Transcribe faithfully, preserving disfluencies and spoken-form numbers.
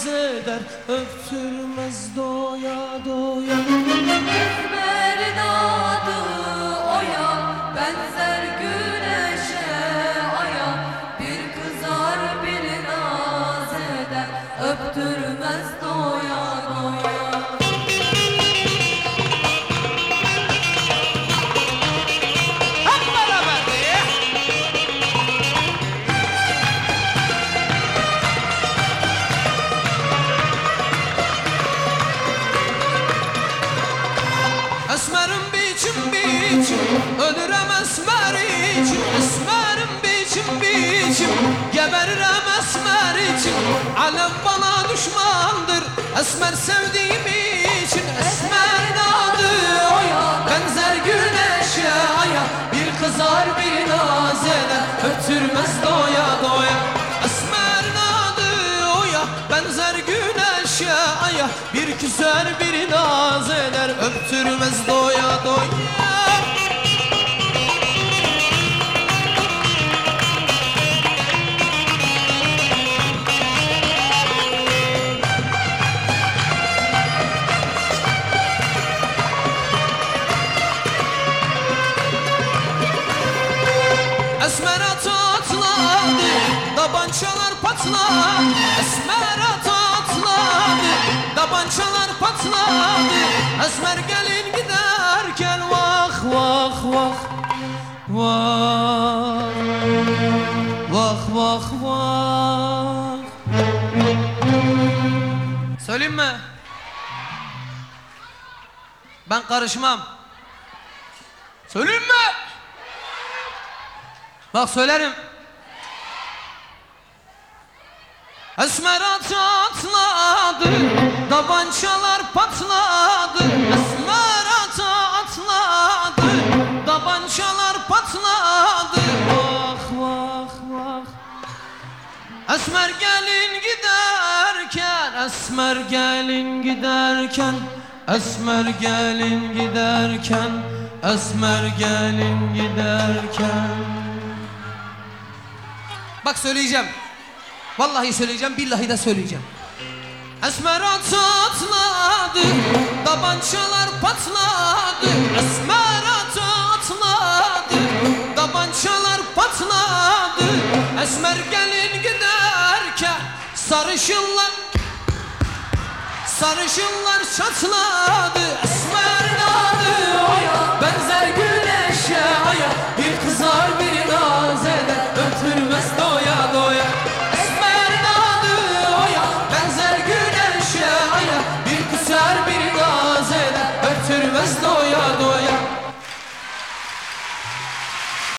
naz eder, öptürmez doya doya. Esmer'in adı Oya, benzer güneşe aya. Bir kızar bir naz eder, öptürmez doya doya. Esmerim biçim biçim, ölürem esmer için. Esmerim biçim biçim, geberirim esmer için. Alem bana düşmandır, esmer sevdiğim için. Esmerin adı Oya, benzer güneşe aya. Bir kızar bir naz eder, öptürmez doya doya. Esmerin adı Oya, benzer güneşe aya. Bir küser bir naz eder, öptürmez doya doya. Esmer atı atladı, tabançalar patladı. Esmer atı atladı, tabançalar patladı. Esmer gelin giderken vah vah vah vah vah vah vah. Söyleyeyim mi? Ben karışmam. Söyleyeyim mi? Bak söylerim. Esmer atı atladı, tabançalar patladı. Esmer atı atladı, tabançalar patladı. Vah vah vah. Esmer gelin giderken, esmer gelin giderken, esmer gelin giderken, esmer gelin giderken. Bak söyleyeceğim. Vallahi söyleyeceğim, billahi de söyleyeceğim. Esmer atı atladı, tabançalar patladı. Esmer atı atladı, tabançalar patladı. Esmer gelin giderken sarışınlar, sarışınlar çatladı. Esmer